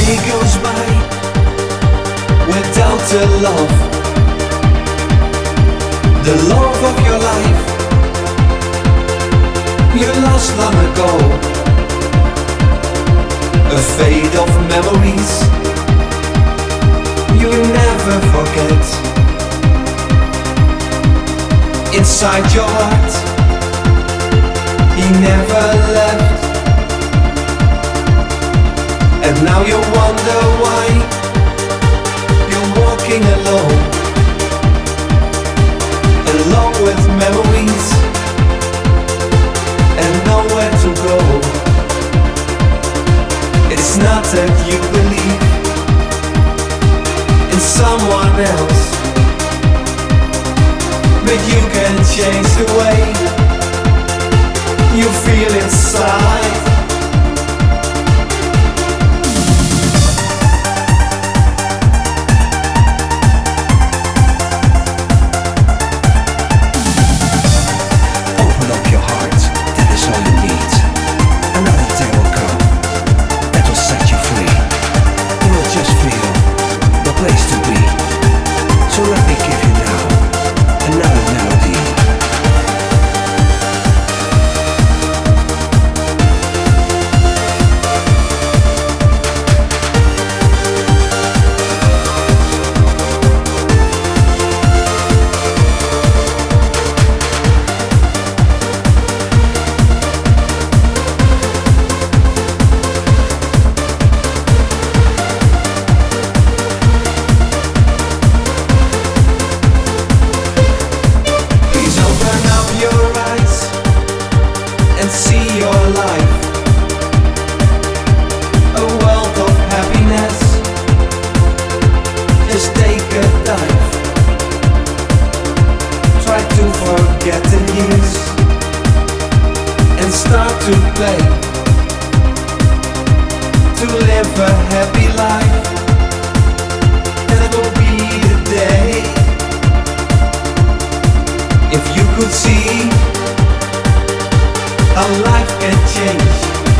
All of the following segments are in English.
day goes by without a love, the love of your life. You lost long ago, a fade of memories you never forget. Inside your heart, he never left. And now you wonder why you're walking alone, alone with memories and nowhere to go. It's not that you believe in someone else, but you can change the way you feel inside. See your life, a world of happiness. Just take a dive. Try to forget the years and start to play, to live a happy life. That will be the day. If you could see how life can change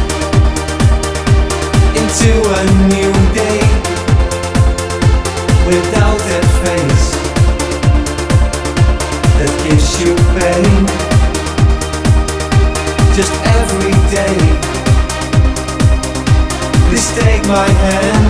into a new day without that face that gives you pain. Just every day, please take my hand.